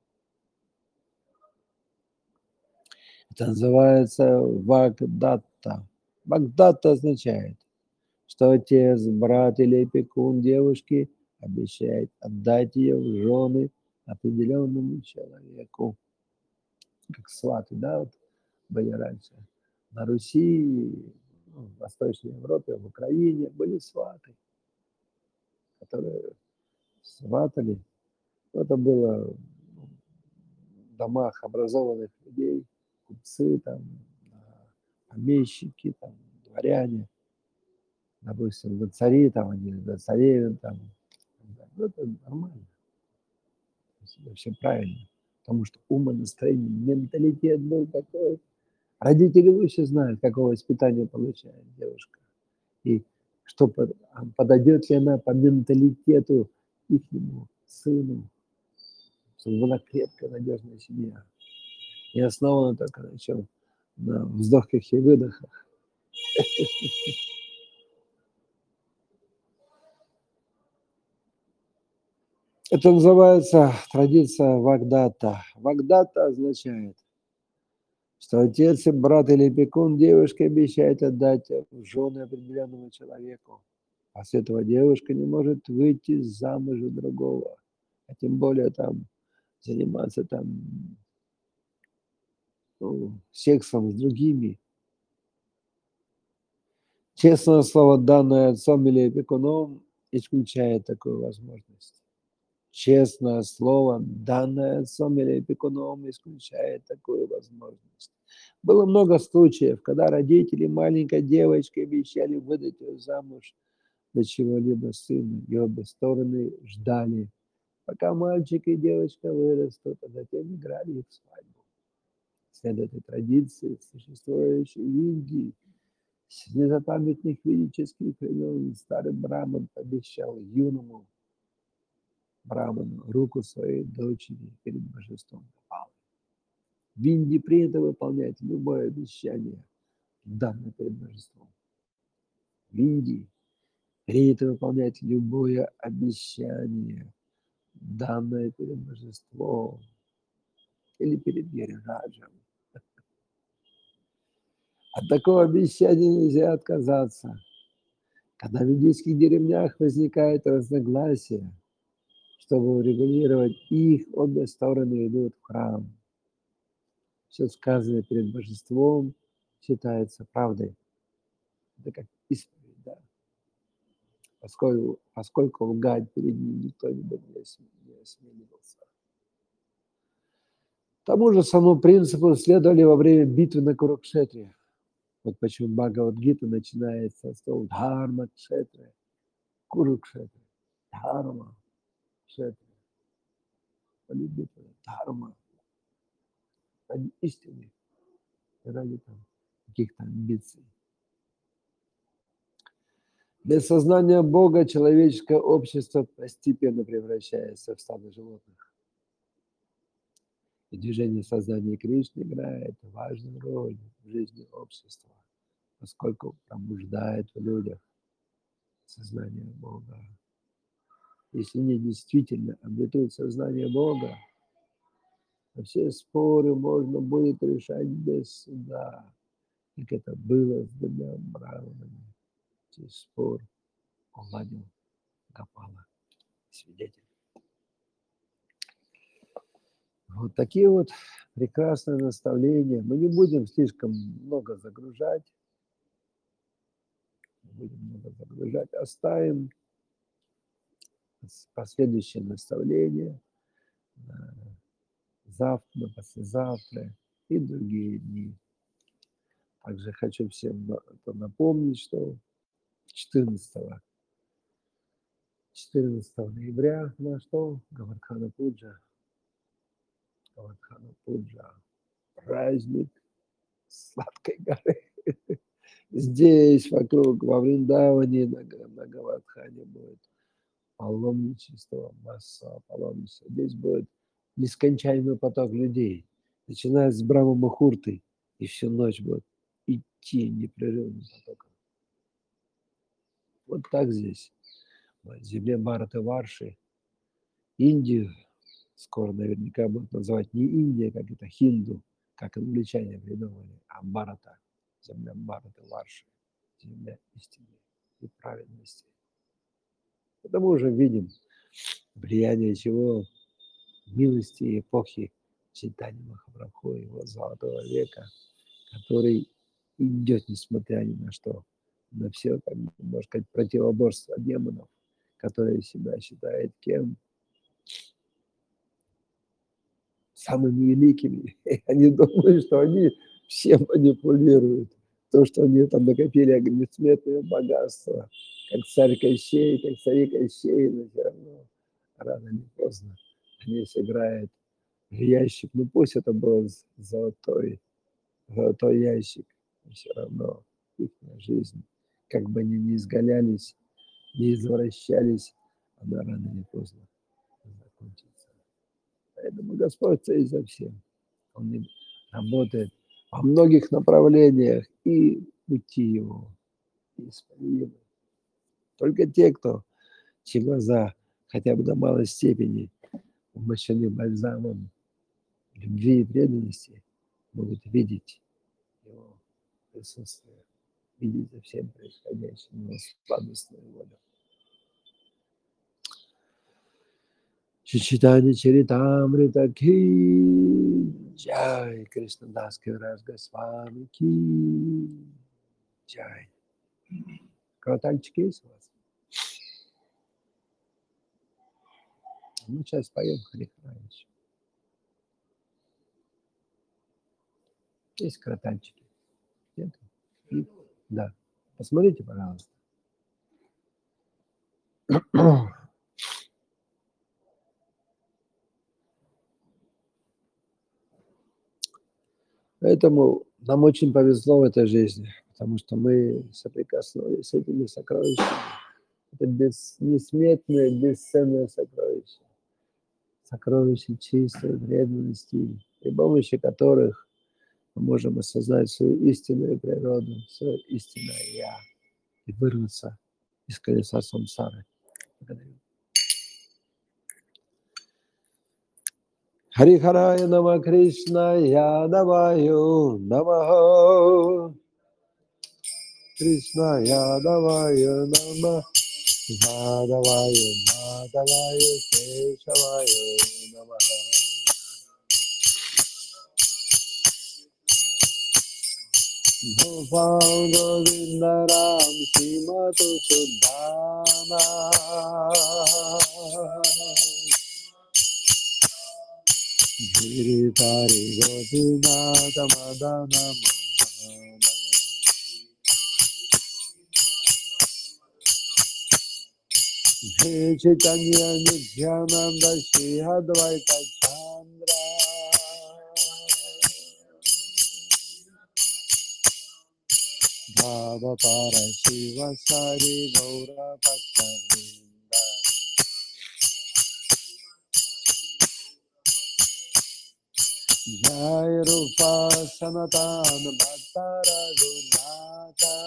Это называется вагдатта. Вагдатта означает, что отец, брат или опекун девушки обещает отдать ее в жены определенному человеку. Как сваты, да, вот были раньше. На Руси, ну, в Восточной Европе, в Украине были сваты, которые сватали. Это было в домах образованных людей, купцы, там, помещики, там, дворяне, допустим, до цари, там, они до царевин, там. Ну, это нормально. Это все правильно. Потому что умонастроение, менталитет был такой. Родители лучше знают, какого воспитания получает девушка. И что подойдет ли она по менталитету их сыну, чтобы была крепкая, надежная семья. И основана только на чем? На вздохах и выдохах. Это называется традиция вагдата. Вагдата означает, что отец, брат или опекун девушки обещает отдать в жены определенному человеку. После этого девушка не может выйти замуж за другого, а тем более там заниматься там, ну, сексом с другими. Честное слово, данное отцом или опекуном, исключает такую возможность. Честное слово, данное отцом или опекуном, исключает такую возможность. Было много случаев, когда родители маленькой девочки обещали выдать ее замуж за чего-либо сына, и обе стороны ждали, пока мальчик и девочка вырастут, а затем играли их свадьбу. Следуя этой традиции, существующей в Индии, с незапамятных ведических времен, старый Брахман обещал юному Браману руку своей дочери перед божеством Капалы. В Индии принято выполнять любое обещание, данное перед божеством. В Индии принято выполнять любое обещание, данное перед божеством или перед Гирираджем. От такого обещания нельзя отказаться. Когда в индийских деревнях возникает разногласие, чтобы урегулировать их, обе стороны идут в храм. Все сказанное перед божеством считается правдой. Это как исповедь, да. Поскольку, поскольку лгать перед ним никто не осмеливался. Тому же самому принципу следовали во время битвы на Курукшетре. Вот почему Бхагавад-гита начинается с того Дхарма Кшетра, Курукшетра, Дхарма Кшетра. Битва Дхарма ради истины, ради там, каких-то амбиций. Без сознания Бога человеческое общество постепенно превращается в стадо животных. И движение сознания Кришны играет важную роль в жизни общества, поскольку пробуждает в людях сознание Бога. Если они действительно обретут сознание Бога, то все споры можно будет решать без суда, как это было с двумя браманами. Через спор уладил Гопала, свидетель. Вот такие вот прекрасные наставления. Мы не будем слишком много загружать. Не будем много загружать. Оставим последующие наставления на завтра, на послезавтра и другие дни. Также хочу всем напомнить, что четырнадцатого ноября на что? Гавардхана Пуджа. Гавардхана Пуджа. Праздник сладкой горы. Здесь вокруг, во Вриндаване, на, на Гавардхане будет паломничество, масса паломничества. Здесь будет нескончаемый поток людей, начиная с Брахма Мухурты, и всю ночь будет идти непрерывным потоком. Вот так здесь, в земле Бхараты Варши, Индию скоро наверняка будут называть не Индия, как это Хинду, как англичане придумали, а Бхарата, земля Бхараты Варши, земля истины и праведности. Это мы уже видим влияние чего милости эпохи Чайтаньи Махапрабху, его золотого века, который идет, несмотря ни на что, на все, как бы, можно сказать, противоборство демонов, которые себя считают кем? Самыми великими. И они думают, что они всем манипулируют. То, что они там накопили несметное богатство, как царь Кощей, как царь Кощей, но все равно рано или поздно они сыграют в ящик. Ну пусть это был золотой, золотой ящик, но все равно их жизнь, как бы они ни изгалялись, не извращались, она рано или поздно закончится. Поэтому Господь стоит за всем. Он работает во многих направлениях, и пути его неисповедимы. Только те, кто, чьи глаза хотя бы до малой степени умощены бальзамом любви и преданности, могут видеть его присутствие, видеть за всем происходящим его сладостную волю. Чичитани Чаритамрита ки джай, Кришнадас Кавираж Госвами ки джай. Колокольчик есть у вас? Мы сейчас поем Харихарович. Есть кротанчики? Нет? И, да. Посмотрите, пожалуйста. Поэтому нам очень повезло в этой жизни, потому что мы соприкоснулись с этими сокровищами. Это бес, несметное, бесценное сокровище. Сокровища чистой преданности, при помощи которых мы можем осознать свою истинную природу, свое истинное «Я» и вырваться из колеса самсары. Благодарю. Харихарая Нама Кришна Ядаваю Намахо Krishna Yadavaya Namah Madhavaya Madhavaya Keshavaya Namah Gopal Govinda Ram Srimatu Sudhana Giritari Gopinath Madana Mohana He Chaitanya Nityananda Shri Advaita Chandra Bhava Para Shiva Sari Gaura Bhattavinda Jai Rupa Sanatan Bhatta Raghunatha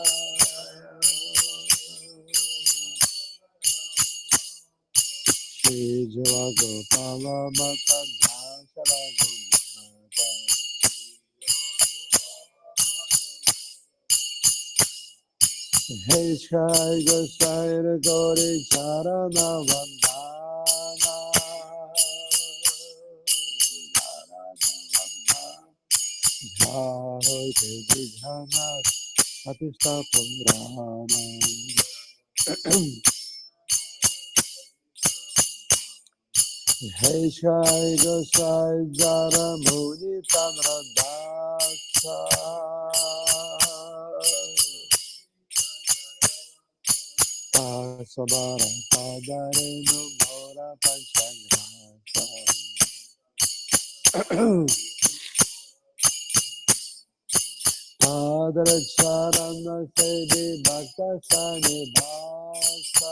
Shri Java Gopala Bhatta Dasa Raghunatha Hey Shai Gosai Gauri Charana Vandana Jai Vijhanath Atista Purana Hey Shai Gosai Jara Muni Tanra Dasa Pasabara Padare no Mora Panchagrasa Padre Charana Sedi Bhakta Sani Bhasa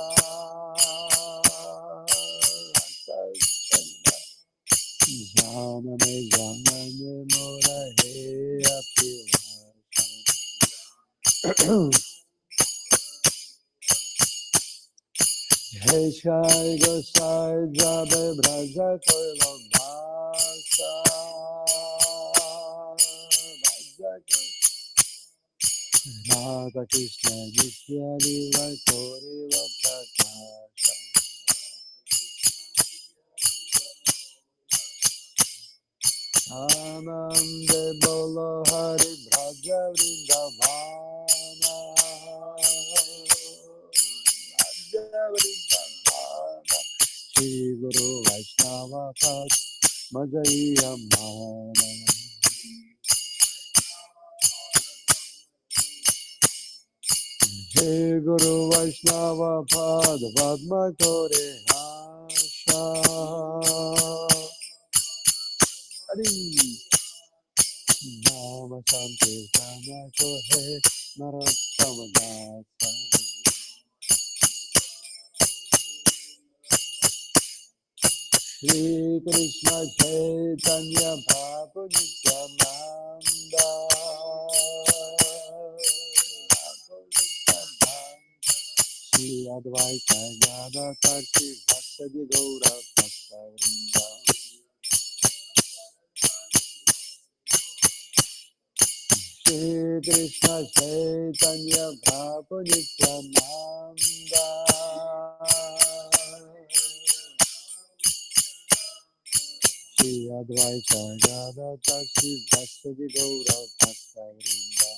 Janane Janane Mora He Apivasa Hey Shai Gosai Jabe Braja Koilo Bhasa Radha Krishna Nitya Liva Koriva Prakasha Anande Bolo Hari Braja Vrindavana Braja Vrindavana Shri Guru Vaishnava Pat Madhaiya Mana Shri Guru Vaishnava Pad Padma Kore Hasha Hari Nama Sankirtana Kohe Narottama Dasa Shri Krishna Chaitanya Prabhu Nityananda Shri Advaita Gadadhar Shri Bhattadi Gaura Bhatta Vrinda Shri Krishna Chaitanya Prabhu Nityananda Shri Advaita Gadadhar Shri Bhattadi Gaura Bhatta Vrinda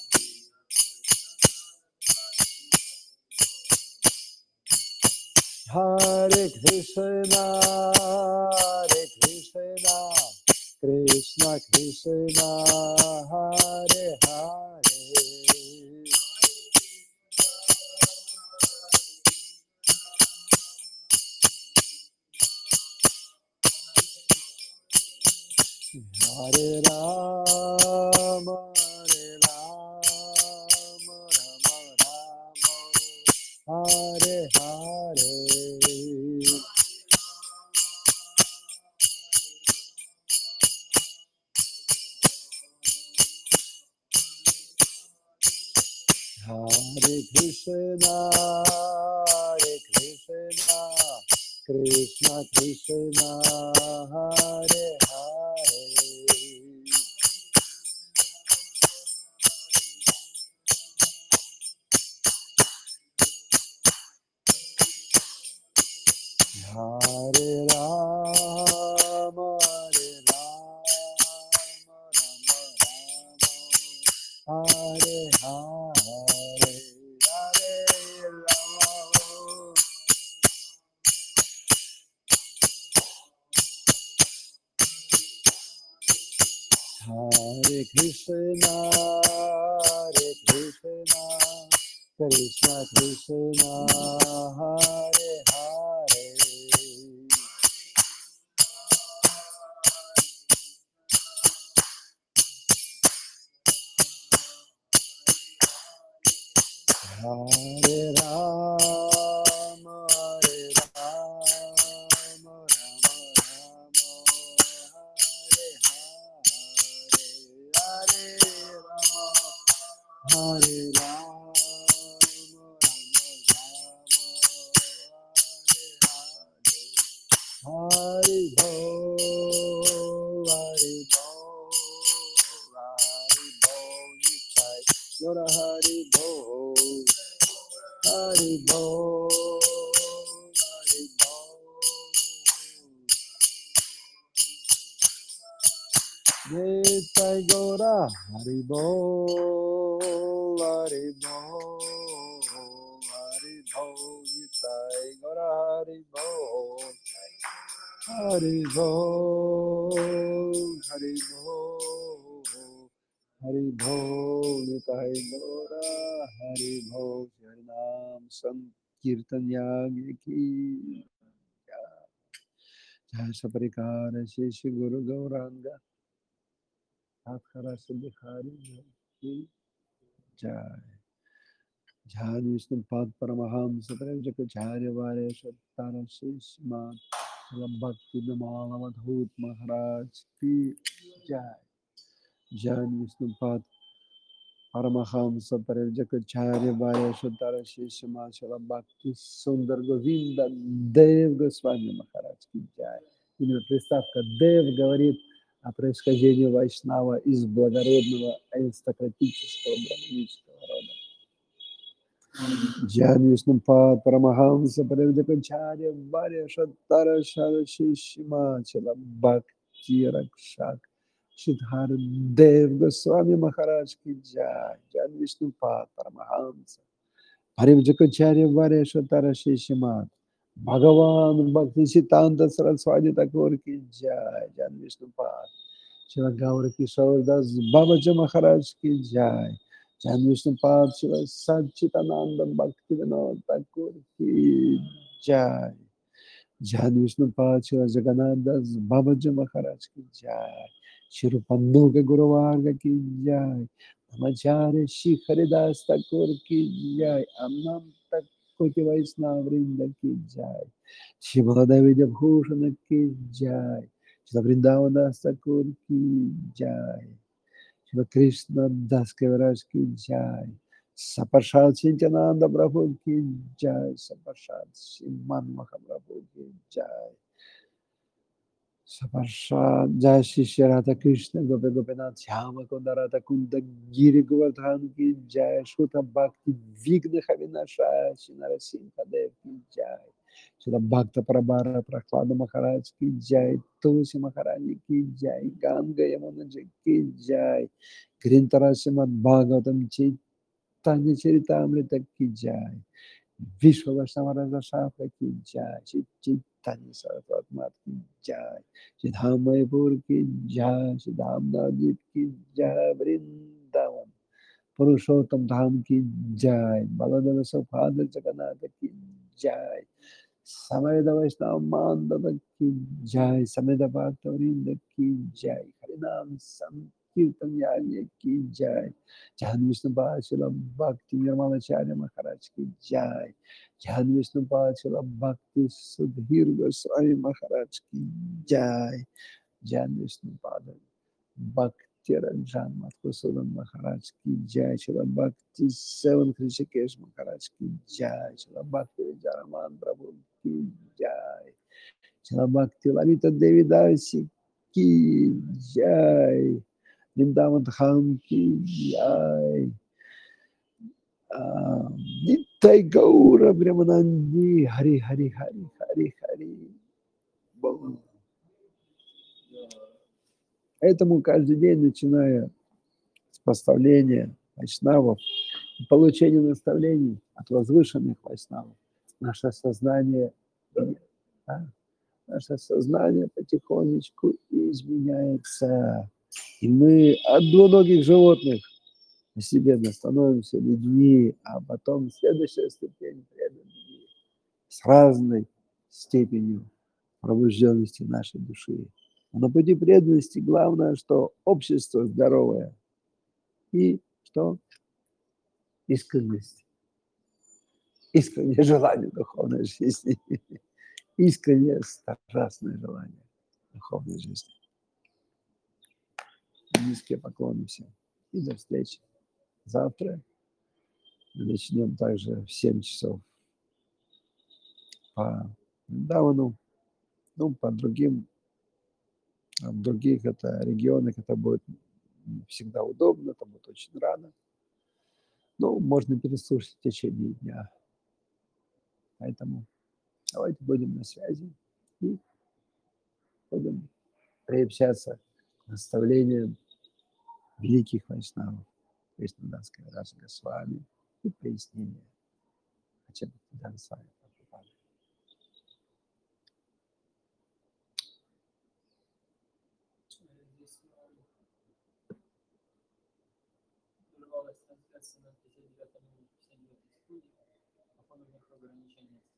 Hare Krishna Hare Krishna Krishna Krishna Hare Hare Hare Rama Hare Rama Rama Rama Hare Hare Hare Krishna Hare Krishna Krishna Krishna Hare Hare Hare Krishna, Hare Krishna, Krishna Krishna, Hare Hare. Hare Rama, Hare Rama, Rama Rama, Hare Hare, Hare Rama, Hare Rama, Rama Rama, Hare Hare. Hari Bo, Hari Bo, Hari Bo, Nitai, Gora Hari Bo, Hari Bo, Hari Bo. Nitai Gora Hari Bo, Hari Bo, Hari Bo, Nitai Gora Hari Bo. Hari Bo, Hari Bo, Hari Bo, Nitai Gora, Hari Bo, Hari Nam Sankirtan Yagya Ki Jai Saparikara Sheshi Guru Gauranga Akhara Siddhikari Ki Jai Jai Vishnu Pad Paramaham Saparam Jakacharya Varya Shattara Sheshi Mat Bhakti Bimala Madhut Maharaj Ki Jai Jai Vishnu Pad Paramahams Parivjakacharya Varya Shattara Shishima Shala Bhakti Sundar Govinda Dev Goswami Maharaj Ki Jai. Именно приставка Дев говорит о происхождении Вайшнава из благородного аристократического браманического рода. Jai Vishnu Pad Paramahams Parivjakacharya Varya Shattara Shishima Shala Bhakti Rakshak Shidhar Dev Goswami Maharaj Ki Jai, Jai Vishnu Pad Paramahamsa, Parivjakacharya Varya Shattara Shishima, Bhagavan Bhakti Siddhanta Saraswati Thakur Ki Jai, Jai Vishnu Pad, Shila Gaura Kishore Das Babaji Maharaj Ki Jai, Jai Vishnu Pad, Shila Satchitananda Bhakti Vinod Thakur Ki Jai, Jai Vishnu Pad, Shila Jagannath Das Babaji Maharaj Ki Jai, Shirupanduka Guru Varga Ki Jai, Namacharya Shri Haridas Thakur Ki Jai, Ananta Koti Vaishnava Vrinda Ki Jai, Shri Baladevi Bhushana Ki Jai, Shri Vrindavan Thakur Ki Jai, Shri Krishna Das Kaviraj Ki Jai, Saparshad Chintananda Prabhu Ki Jai, Saparshad Shriman Mahaprabhu Ki Jai, Saparshad Jai Shri Radha Krishna Gopi Gopinath Shyama Kunda Radha Kunda Giri Govardhan Ki Jai, Shuddha Bhakti Vigna Havinasha Shri Narasimha Dev Ki Jai, Shri Bhakta Prabhara Prahlada Maharaj Ki Jai, Tulsi Maharaj Ki Jai, Ganga Yamuna Ji Ki Jai, Grintara Srimad Bhagavatam Chaitanya Charitamrita Ki Jai, Vishwa Vaishnava Raja Shastra Ki Jai, Chaitanya Saraswati Mat Ki Jai, Shri Dham Mayapur Ki Jai, Shri Dham Navadvip Ki Jai, Vrindavan Purushottam Dham Ki Jai, Baladeva Subhadra Jagannath Ki Jai, Sameda Vaishnava Mandava Ki Jai, Sameda Bhakta Vrinda Ki Jai, Harinam Sankirtan Yagya Ki Jai, Jhan Vishnu Pad Bhakti Nirmalacharya Maharaj Ki Jai, Jhan Vishnu Pad Bhakti Sudhir Goswami Maharaj Ki Jai, Jhan Vishnu Pad Bhakti Ranjan Madhusudan Maharaj Ki Jai, Shila Bhakti Seven Krishikesh Maharaj Ki Jai, Shila Bhakti Vijaraman Prabhu Ki Jai, Shila Bhakti Lalita Devi Dasi Ki Jai, Vrindavan Dham Ki Jai, Nitai Gaura Brahmanandi, Hari Hari Hari Hari Hari. Бом. Поэтому каждый день, начиная с поставления вайшнавов, получения наставлений от возвышенных вайшнавов, наше сознание, да, наше сознание потихонечку изменяется. И мы от двуногих животных постепенно становимся людьми, а потом следующая ступень преданными с разной степенью пробужденности нашей души. А на пути преданности главное, что общество здоровое и что искренность, искреннее желание духовной жизни, искреннее страстное желание духовной жизни. Низкие поклоны всем. И до встречи. Завтра мы начнем также в семь часов по Вриндавану, ну, по другим, а в других это регионах это будет не всегда удобно, это будет очень рано. Ну, можно переслушать в течение дня. Поэтому давайте будем на связи и будем приобщаться к наставлениям великих вайшнавов, Кришнадасской Раджа Госвами и пояснения Ачарья Сами Прабхупады. Здесь прервалась трансляция на пятьдесят девятой минуте пятьдесят девятой секунде по фоновых ограничениям.